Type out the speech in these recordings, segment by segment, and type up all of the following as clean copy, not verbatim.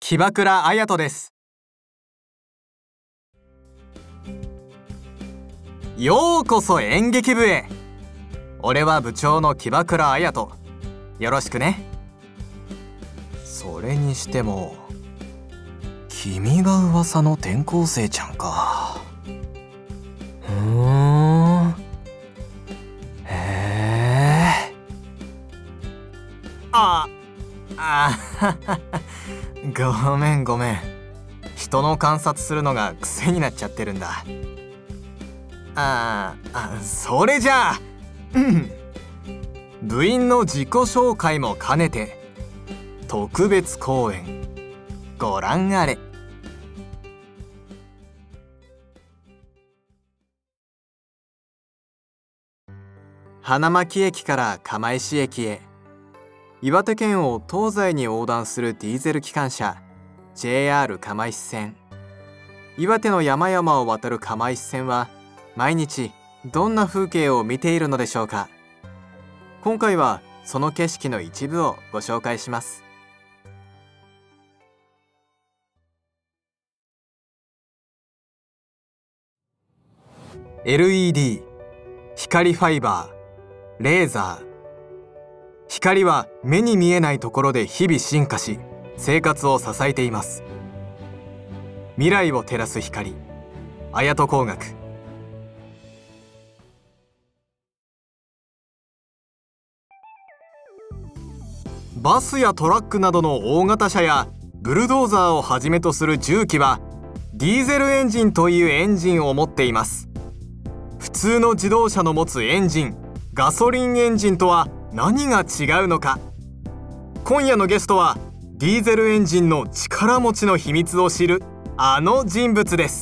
木場倉彩人です。ようこそ演劇部へ。俺は部長の木場倉彩人。よろしくね。それにしても、君が噂の転校生ちゃんか。へえ。ごめん。人の観察するのが癖になっちゃってるんだ。それじゃあ、部員の自己紹介も兼ねて特別公演ご覧あれ。花巻駅から釜石駅へ、岩手県を東西に横断するディーゼル機関車 JR 釜石線。岩手の山々を渡る釜石線は毎日どんな風景を見ているのでしょうか。今回はその景色の一部をご紹介します。LED、光ファイバー、レーザー。光は目に見えないところで日々進化し、生活を支えています。未来を照らす光、綾人工学。バスやトラックなどの大型車やブルドーザーをはじめとする重機はディーゼルエンジンというエンジンを持っています。普通の自動車の持つエンジン、ガソリンエンジンとは何が違うのか。今夜のゲストはディーゼルエンジンの力持ちの秘密を知るあの人物です。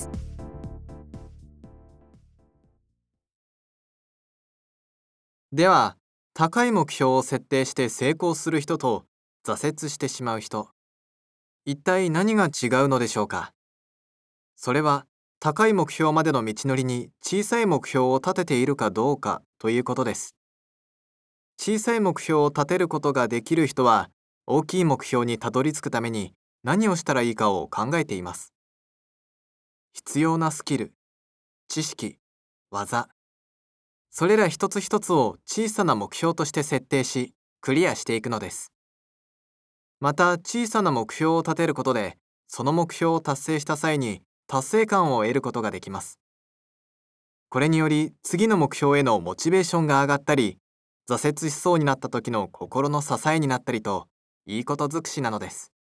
では、高い目標を設定して成功する人と挫折してしまう人、一体何が違うのでしょうか。それは高い目標までの道のりに小さい目標を立てているかどうかということです。小さい目標を立てることができる人は大きい目標にたどり着くために何をしたらいいかを考えています。必要なスキル、知識、技、それら一つ一つを小さな目標として設定しクリアしていくのです。また小さな目標を立てることでその目標を達成した際に達成感を得ることができます。これにより次の目標へのモチベーションが上がったり、挫折しそうになった時の心の支えになったりと、いいこと尽くしなのです。